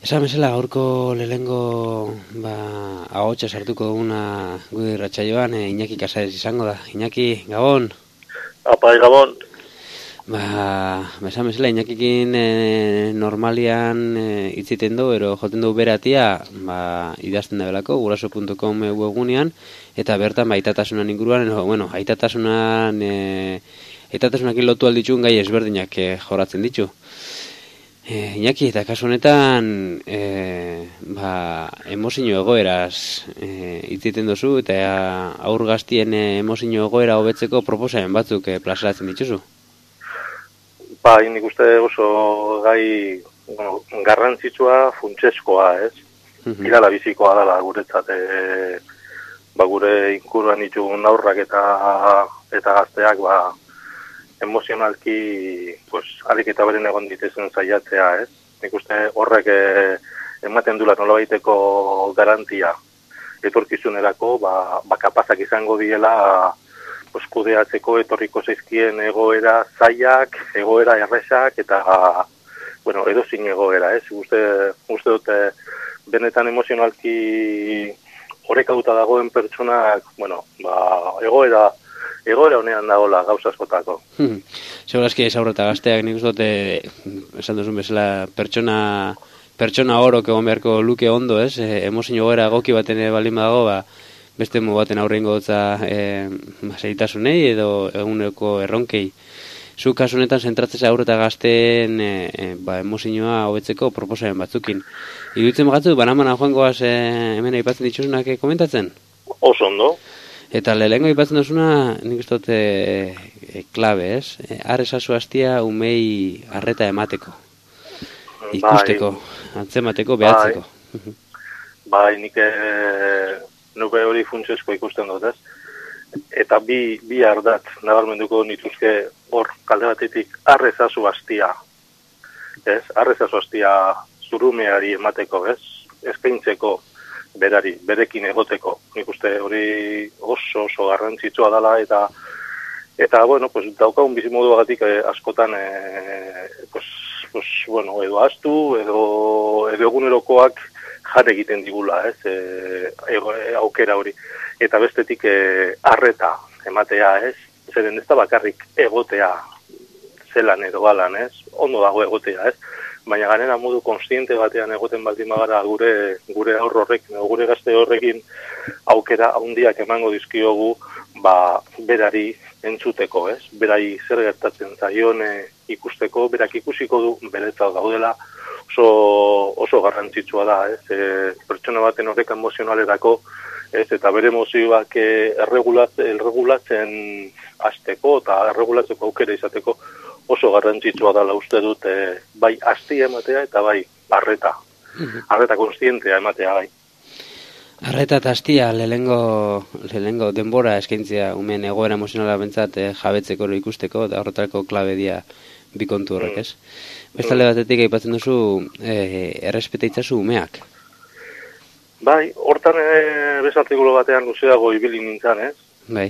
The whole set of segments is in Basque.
Esan bezala gaurko lehengo ahotsa sartuko duguna gure irratsaioan Iñaki Casares izango da. Iñaki, Gabon. Apai, Gabon. Esan bezala Iñakikin normalian hitziten du, ero joten du beratia, idazten da belako, guraso.com webgunean, eta bertan aitatasunan inguruan, aitatasunakin lotu alditxun gai ezberdinak joratzen ditu. Iñaki, eta kasu honetan emozio egoeraz hitziten duzu, eta aur gaztien emozio egoera hobetzeko proposamen batzuk plazaratzen dituzu. Nik uste oso gai garrantzitsua funtsezkoa, ez? Irala bizikoa dela guretzat, gure inguruan ditugun aurrak eta gazteak, emozionalki, alik eta beren egon ditezen saiatzea, ez? Nik uste horrek ematen dula nolabaiteko garantia etorkizunerako, kapazak izango diela kudeatzeko etorriko zaizkien egoera zailak, egoera erresak, eta, edozin egoera, ez? Uste dute benetan emozionalki orekatuta dagoen pertsonak, egoera honean dagoela gauza askotako. Segurazki ez aurreta gazteak nik uste dute, esan duzun bezala, pertsona orok egon beharko luke ondo, ez? Emozio egoera egoki baten balin badago, beste mo baten aurrengo dutza zaitasunei edo eguneko erronkei. Zu kasu honetan zentratzea aurreta gazteen emozioa hobetzeko proposamen batzukin. Iruditzen bagatzu, banamana joangoaz hemen aipatzen dituzunak komentatzen? Oso ondo. Eta lehengo aipatzen duzuna, nik uste dut klabe, ez? Arrezazu hastia umei arreta emateko. Ikusteko, antzemateko, behatzeko. Nik nuke hori funtsezko ikusten dut, ez? Eta bi ardatz nabarmenduko nituzke hor kalde batetik arrezazu hastia. Ez? Arrezazu hastia zurumeari emateko, ez? Eskaintzeko berari, berekin egoteko. Nik uste hori oso garrantzitsua dela eta daukagun bizimoduagatik askotan edo astu edo egunerokoak jar egiten digula, ez, aukera hori. Eta bestetik arreta ematea, ez, zeren ez da bakarrik egotea zelan edo galan, ez, ondo dago egotea, ez, baina ganera modu konstiente batean egoten baldin bagara gure aurro horrekin, gure gazte horrekin aukera handiak emango dizkiogu, berari entzuteko, ez, berari zer gertatzen zaion ikusteko, berak ikusiko du beretzat gaudela, oso garrantzitsua da, ez, pertsona baten horrek emozionalerako, ez, eta bere emozioak erregulatzen hasteko eta erregulatzeko aukera izateko oso garrantzitsua dela uste dut, bai hastia ematea eta bai arreta konstientea ematea bai. Arreta eta hastia lehengo denbora eskaintzea umen egoera emozionala bentsat jabetzeko ikusteko, eta horretarako klabe dia bi kontu horrek, ez? Bestalde batetik aipatzen duzu errespeta itzazu umeak. Bai, hortan bezartikulo batean luzeago ibili nintzen, ez? Bai.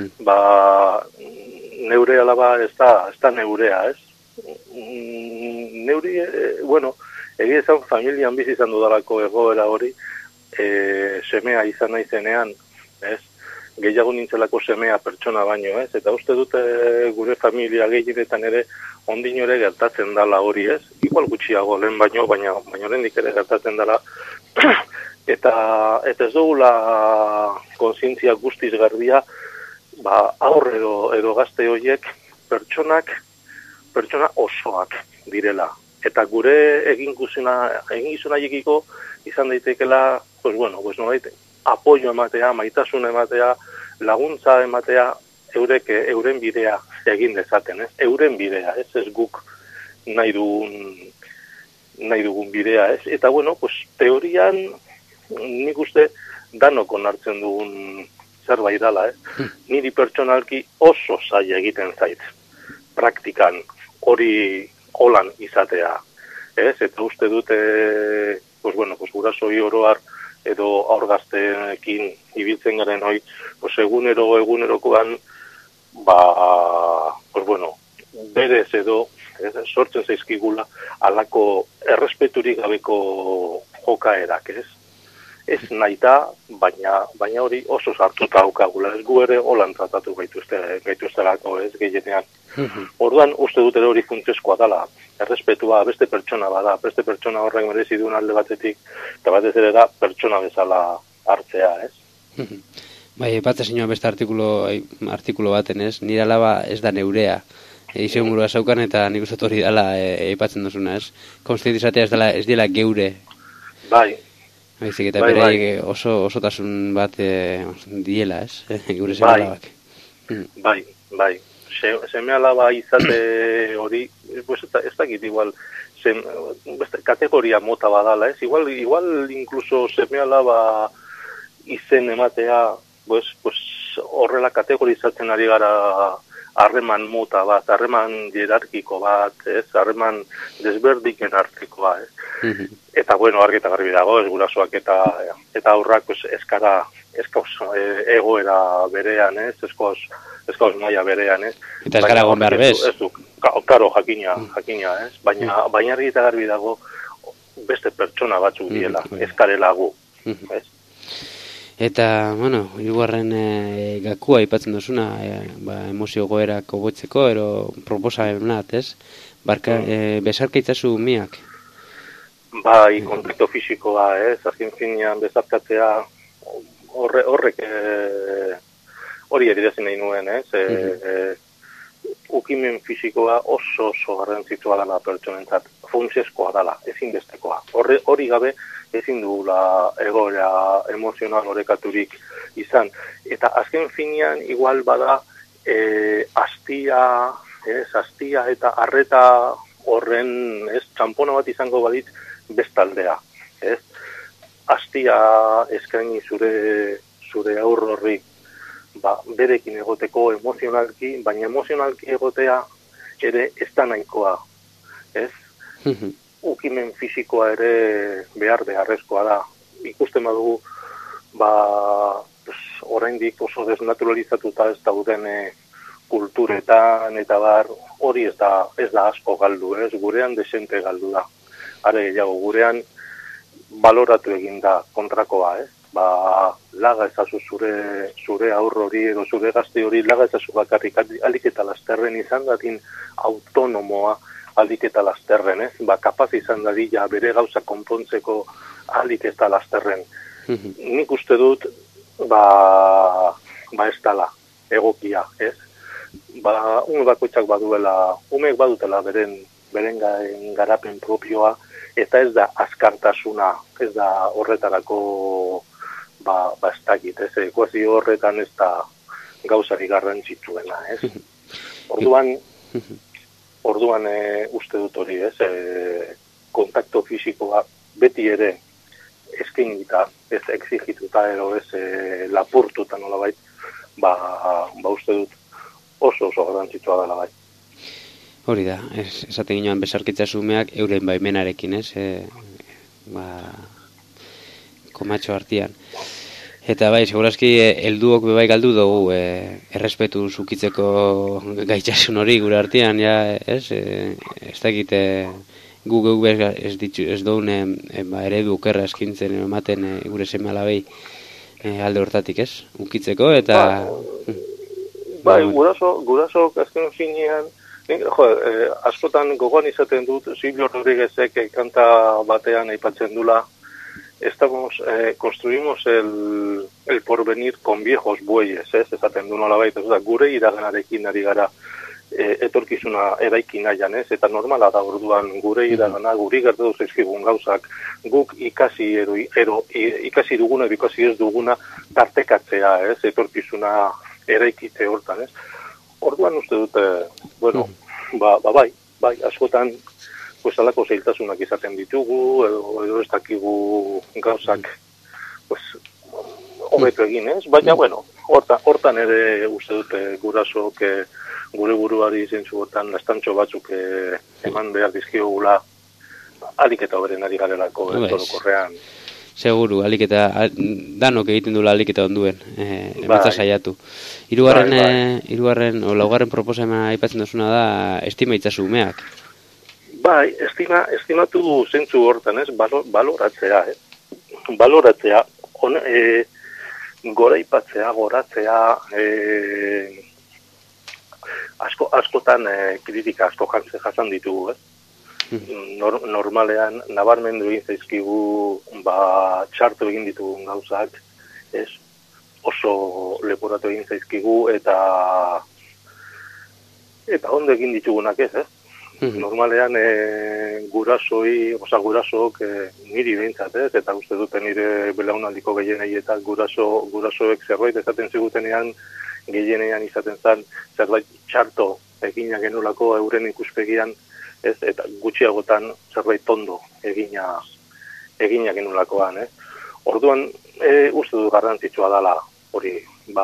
Neure alaba ez da neurea, ez? Neuri, egia esan familian bizi izan dudalako egoera hori, semea izan naizenean, ez? Gehiago nintzelako semea pertsona baino, ez? Eta uste dute gure familia gehienetan ere ondino ere gertatzen dala hori, ez? Igual gutxiago lehen baino, baina oraindik ere gertatzen dala. Eta ez dugula kontzientzia guztiz garbia, aur edo gazte horiek pertsona osoak direla. Eta gure eginkizunaiekiko izan daitekela, apoio ematea, maitasun ematea, laguntza ematea, euren bidea egin dezaten, ez? Euren bidea, ez guk nahi dugun bidea, ez? Eta, teorian nik uste danok onartzen dugun zerbait dela, ez? Niri pertsonalki oso zaila egiten zait, praktikan hori holan izatea, ez? Eta uste dute, gurasoi oroar edo aur gazteekin ibiltzen garen hoi, egunerokoan, berez edo sortzen zaizkigula alako errespeturik gabeko jokaerak, ez? Ez nahi da, baina hori oso sartuta daukagula, ez gu ere holan tratatu gaituztelako, ez gehienean. Orduan uste dut ere hori funtsezkoa dela, errespetua beste pertsona bada, beste pertsona horrek merezi duen alde batetik, eta batez ere da pertsona bezala hartzea, ez? Bai, bat ezinua beste artikulo baten, ez? Nire alaba ez da neurea. Izen burua zaukan eta nik uste hori dela aipatzen duzuna, ez? Konstientizatea ez dela geure. Bai. Baizik eta bere osotasun bat diela, ez? Gure seme alabak. Bai. Seme alaba izate hori, pues ez dakit igual, kategoria mota badala, ez? Igual incluso seme alaba izen ematea, pues horrela kategorizatzen ari gara harreman mota bat, harreman hierarkiko bat, ez? Harreman desberdiken artekoa, ez? Eta bueno, argi eta garbi dago, ez gurasoak eta aurrak pues eskauz egoera berean, ez? Eskauz maila berean, ez? Eta ez gara egon behar bez? Karo, jakina, ez? Baina argi eta garbi dago beste pertsona batzuk diela, eskarela gu, ez? Eta, bueno, hirugarren gakua aipatzen duzuna, emozio goerak hobetzeko, ero proposamenat, ez? Besarka itzazu miak? Bai, kontakto fisikoa, ez? Azken finean bezarkatzea horrek hori adierazi nahi nuen, ez? Ukimen fisikoa oso garrantzitsua dela pertsonentzat, funtsezkoa dela, ezinbestekoa. Hori gabe ezin dugula egoera emozional orekaturik izan. Eta azken finean igual bada astia eta arreta horren, ez, txampona bat izango badit bestaldea, ez? Astia eskaini zure aur horri berekin egoteko emozionalki, baina emozionalki egotea ere ez da nahikoa, ez? Ukimen fisikoa ere beharrezkoa da. Ikusten badugu, oraindik oso desnaturalizatuta ez dauden kulturetan eta hori ez da asko galdu, ez? Gurean desente galdu da. Are gehiago, gurean baloratu egin da kontrakoa, ez? Laga ezazu zure aur hori edo zure gazte hori laga ezazu bakarrik alik eta lasterren izan datin autonomoa alik eta lasterren, ez? Kapaz izan dadila bere gauza konpontzeko alik eta lasterren. Nik uste dut, ez dala egokia, ez? Ume bakoitzak umeek badutela beren garapen propioa, eta ez da azkartasuna, ez da horretarako ez dakit, ez? Ekuazio horretan ez da gauzari garrantzitsuena, ez? Orduan uste dut hori, ez? Kontakto fisikoa beti ere eskainita, ez exigituta edo ez lapurtuta nolabait, uste dut oso garrantzitsua dela bai. Hori da, esaten ginoan besarkitza zumeak euren baimenarekin, ez? Komatxo artean. Eta bai, segurazki helduok bebai galdu dugu errespetu zukitzeko gaitzasun hori gure artean, ja, ez? Ez dakit gu ez duen eredu okerra eskintzen ematen gure seme alabei alde hortatik, ez? Ukitzeko eta... Guraso azken finean, askotan gogoan izaten dut, Silvio Rodríguezek kanta batean aipatzen dula, construimos el porvenir con viejos bueyes, ez? Esaten du nolabait, gure iraganarekin ari gara etorkizuna eraiki nahian, ez? Eta normala da orduan gure iragana, guri gertatu zaizkigun gauzak, guk ikasi ikasi duguna edo ikasi ez duguna tartekatzea, ez? Etorkizuna eraikitze hortan, ez? Orduan uste dute, bai, askotan alako zailtasunak izaten ditugu, edo ez dakigu gauzak hobetu egin, ez? Baina, hortan ere uste dute gurasok gure buruari zentzu hortan lastantxo batzuk eman behar dizkiogula alik eta oberen ari garelako torokorrean. Seguru, danok egiten duela alik eta onduen, ematza saiatu. Laugarren proposamena aipatzen duzuna da estima itzazu umeak. Bai, estimatu zentzu hortan, ez, baloratzea, baloratzea, goraipatzea, goratzea, askotan kritika asko jasan ditugu, ez? Normalean, nabarmendu egin zaizkigu, txarto egin ditugun gauzak, ez? Oso leporatu egin zaizkigu, eta ondo egin ditugunak ez, Normalean gurasook niri behintzat, eta uste dute nire belaunaldiko gehienei eta gurasoek zerbait esaten zigutenean gehienean izaten zen zerbait txarto egina genulako euren ikuspegian, ez, eta gutxiagotan zerbait tondo egina genulakoan, Orduan, uste du garrantzitsua dela hori,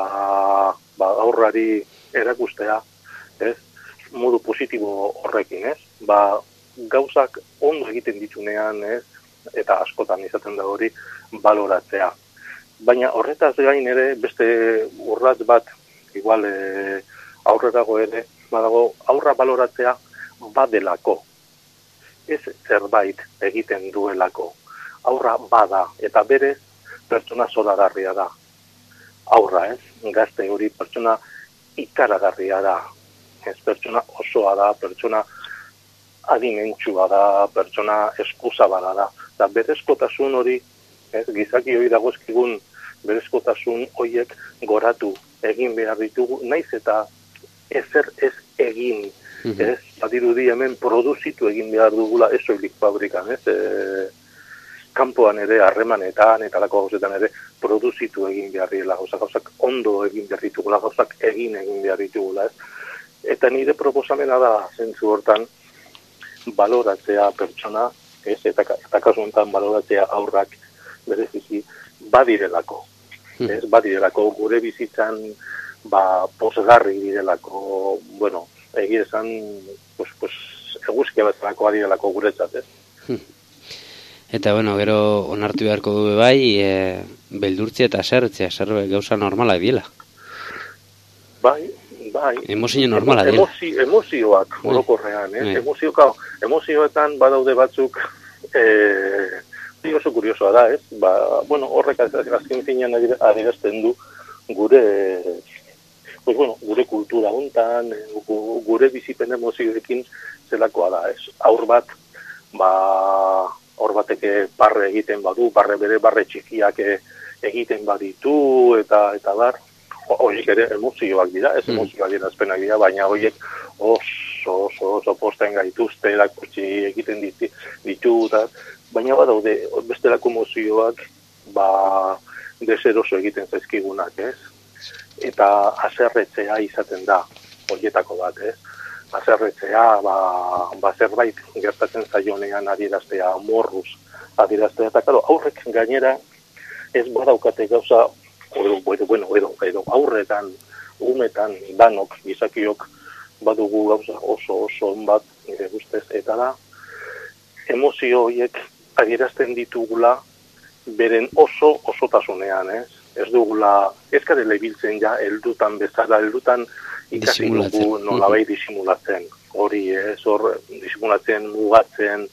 aurrari erakustea, ez, modu positibo horrekin, ez? Gauzak ondo egiten ditunean, ez? Eta askotan izaten da hori baloratzea. Baina horretaz gain ere beste urrats bat, igual aurrerago ere, badago aurra baloratzea badelako. Ez zerbait egiten duelako. Aurra bada eta berez pertsona zoragarria da. Aurra, ez? Gazte hori pertsona ikaragarria da. Ez pertsona osoa da, pertsona adimentsua da, pertsona eskuzabala da. Eta berezkotasun hori, gizaki hori dagozkigun berezkotasun horiek goratu egin behar ditugu, naiz eta ezer ez egin. Badirudi hemen produzitu egin behar dugula ez soilik fabrikan, kanpoan ere, harremanetan eta lako gauzetan ere produzitu egin behar dira, gauzak ondo egin behar ditugula, gauzak egin behar ditugula, Eta nire proposamena da, zentzu hortan, baloratzea pertsona, eta kasu honetan baloratzea aurrak berezizi badirelako. Badirelako gure bizitzan posgarri direlako, egia esan, eguzkia bezalako badirelako guretzat, Eta, gero onartu beharko du bai, beldurtzea eta zertzea, gauza normalak diela. Bai. Emozio normala dira. Emozioak, orokorrean, emozioetan badaude batzuk, oso kuriosoa da, horrek azken finean adierazten du gure kultura hontan, gure bizipen emozioekin zelakoa da, Aur batek barre egiten badu, barre txikiak egiten baditu, eta bar, horiek ere emozioak dira, ez emozioak dira azpenak dira, baina horiek oso posten gaituzte, erakutsi egiten ditu, baina badaude bestelako emozioak deseroso egiten zaizkigunak, Eta haserretzea izaten da, horietako bat, Haserretzea, zerbait gertatzen zaionean adieraztea, morruz adieraztea, eta aurrek gainera ez badaukate gauza, edo aurretan, umetan, danok, gizakiok, badugu gauza oso bat, nire guztez, eta da, emozio horiek adierazten ditugula beren osotasunean, Ez dugula, ez garela ibiltzen heldutan bezala, heldutan ikasi dugu nolabait disimulatzen. Hori, disimulatzen, mugatzen,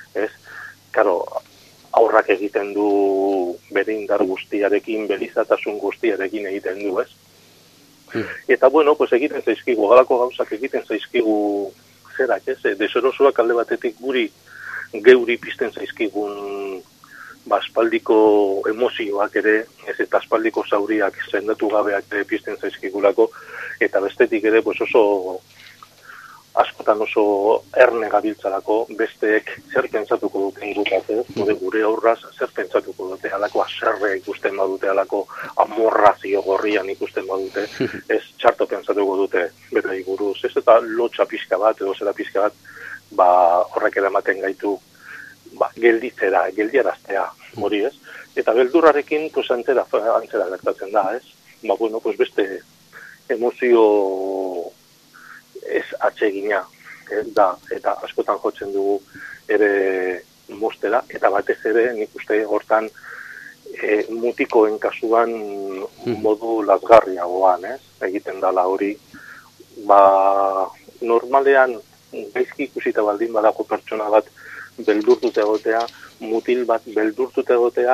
aurrak egiten du bere indar guztiarekin, belizatasun guztiarekin egiten du, Eta, egiten zaizkigu, galako gauzak egiten zaizkigu zerak, deserosoak alde batetik geuri pizten zaizkigun aspaldiko emozioak ere, eta aspaldiko zauriak sendatu gabeak ere pizten zaizkigulako, eta bestetik ere askotan oso erne gabiltzalako, besteek zer pentsatuko duten gutatez, gure aurraz zer pentsatuko dute, alako aserre ikusten badute, alako amorrazio gorrian ikusten badute, ez txarto pentsatuko dute berai buruz, ez eta lotxa pixka bat, edo zera pixka bat, horrek eramaten gaitu, geldiaraztea, hori ez, eta beldurrarekin, antzera gertatzen da, ez, beste emozio ez atsegina da, eta askotan jotzen dugu ere mostera, eta batez ere nik uste hortan mutikoen kasuan modu lazgarriagoan, egiten dala hori, normalean gaizki ikusita baldin badago pertsona bat beldurtut egotea, mutil bat beldurtut egotea,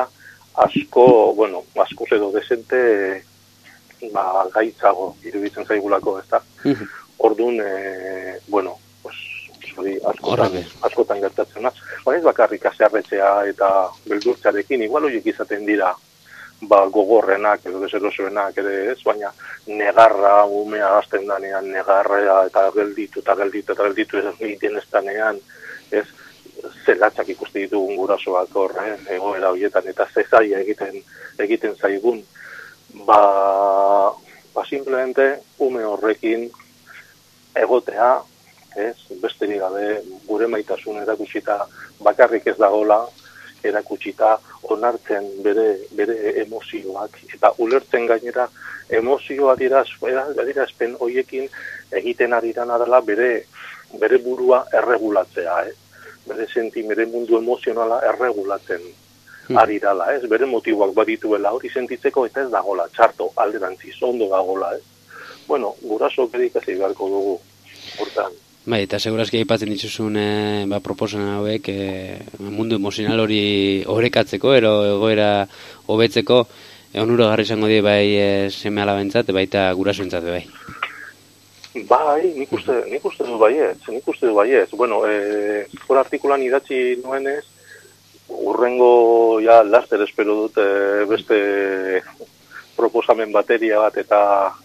askoz edo desente gaitzago iruditzen zaigulako, ez da? Orduan, hori askotan gertatzen da. Ez bakarrik haserretzea eta beldurtzarekin, igual horiek izaten dira gogorrenak edo deserosoenak ere ez, baina negarra, umea gazten danean, negarra eta gelditu ez egiten ez danean, ez, zelatzak ikusti ditugun gurasoak egoera horietan eta zezaia egiten zaigun, simplemente ume horrekin egotea, ez, besterik gabe gure maitasun erakutsita bakarrik ez dagola, erakutsita onartzen bere emozioak eta ulertzen gainera emozioa adierazpen hoiekin egiten ari dela bere burua erregulatzea, bere mundu emozionala erregulatzen ari dela, bere motiboak badituela hori sentitzeko eta ez dagola txarto alderantziz ondo dagola, guraso ikasi beharko dugu hortan. Bai, eta segurazki aipatzen dituzun proposamen hauek mundu emozional hori orekatzeko, egoera hobetzeko, onuragarri izango die bai seme alabentzat, baita gurasoentzat bai. Bai, nik uste du baiez. Hor artikulan idatzi nuenez, urrengo laster espero dut beste proposamen bateria bat eta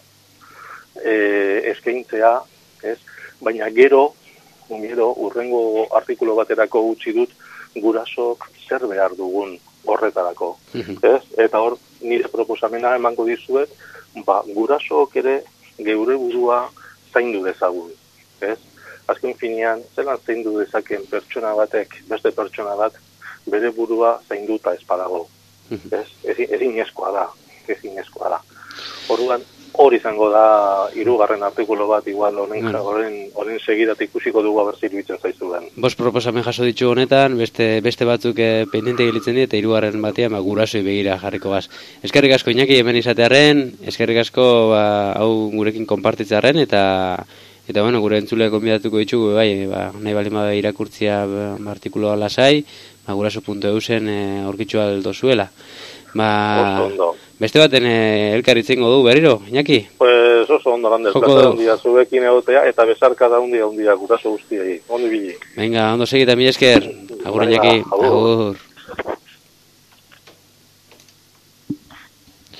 eskaintzea, ez? Baina gero urrengo artikulo baterako utzi dut gurasok zer behar dugun horretarako. Ez? Eta hor nire proposamena emango dizuet, gurasok ere geure burua zaindu dezagun. Ez? Azken finean, zelan zaindu dezaken pertsona batek, beste pertsona bat, bere burua zainduta ez badago. Ezinezkoa da. Orduan, hori izango da hirugarren artikulu bat, igual honen segidat ikusiko dugu abertzi iruditzen zaizuen. Bost proposamen jaso ditu honetan, beste batzuk pendiente gelitzen dira, eta hirugarren batean gurasoi begira jarriko gaz. Eskerrik asko Iñaki hemen izatearren, eskerrik asko hau gurekin konpartitzearren, eta gure entzule konbidatuko ditugu, nahi baldin bada irakurtzia artikuloa lasai, guraso.eusen aurkitzu aldo zuela. Beste baten elkarritzen du berriro, Iñaki? Pues oso ondo Lander, plazer handia zuekin egotea eta besarka da handia guraso guztiei. Ondo ibili. Venga, ondo segita, mila esker. Agur, Iñaki. Agur.